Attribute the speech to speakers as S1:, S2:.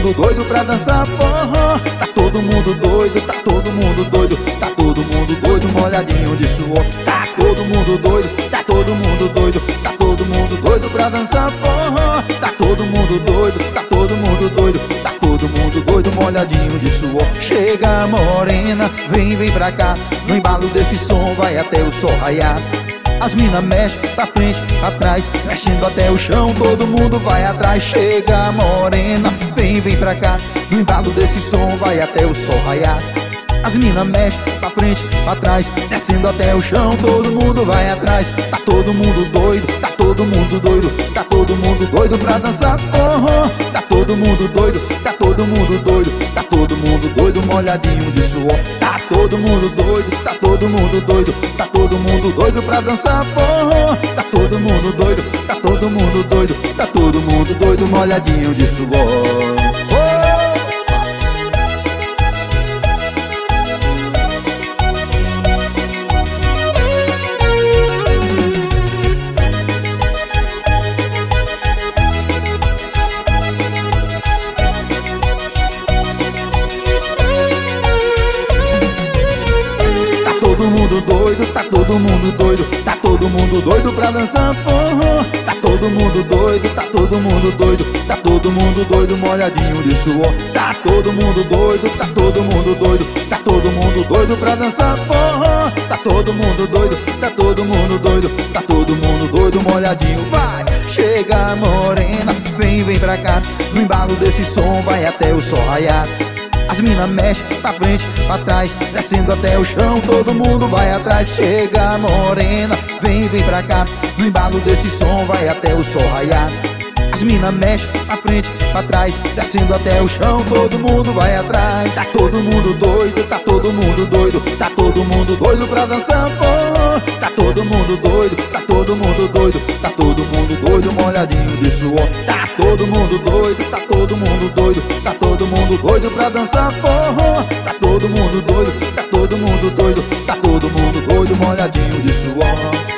S1: mundo doido pra dançar forró. Tá todo mundo doido, tá todo mundo doido, tá todo mundo doido, molhadinho de suor. Tá todo mundo doido, tá todo mundo doido, tá todo mundo doido pra dançar forró. Tá todo mundo doido, tá todo mundo doido, tá todo mundo doido, molhadinho de suor. Chega morena, vem pra cá, no embalo desse som vai até o sol raiar. As mina mexem pra frente, pra trás, mexendo até o chão, todo mundo vai atrás. Chega morena, vem pra cá, no embalo desse som vai até o sol raiar. As mina mexem pra frente, pra trás, descendo até o chão, todo mundo vai atrás. Tá todo mundo doido, tá todo mundo doido, tá todo mundo doido pra dançar forró. Tá todo mundo doido, tá todo mundo doido, tá todo mundo doido, molhadinho de suor. Tá todo mundo doido, tá todo mundo doido, tá todo mundo doido pra dançar forró. Tá todo mundo doido, tá todo mundo doido, tá todo mundo doido, molhadinho de suor. Todo mundo doido, tá todo mundo doido, tá todo mundo doido pra dançar forró. Tá todo mundo doido, tá todo mundo doido, tá todo mundo doido, molhadinho de suor. Tá todo mundo doido, tá todo mundo doido, tá todo mundo doido pra dançar forró. Tá todo mundo doido, tá todo mundo doido, tá todo mundo doido, molhadinho. Vai! Chega morena, vem pra cá, no embalo desse som vai até o sol raiar. As mina mexem pra frente, pra trás, descendo até o chão, todo mundo vai atrás. Chega morena, vem pra cá, no embalo desse som vai até o sol raiar. As mina mexem pra frente, pra trás, descendo até o chão, todo mundo vai atrás. Tá todo mundo doido, tá todo mundo doido, tá todo mundo doido pra dançar forró. Tá todo mundo doido, tá todo mundo doido, tá todo mundo doido, molhadinho de suor. Tá todo mundo doido, tá todo mundo doido, tá todo mundo doido pra dançar forró. Tá todo mundo doido, tá todo mundo doido, tá todo mundo doido, molhadinho de suor.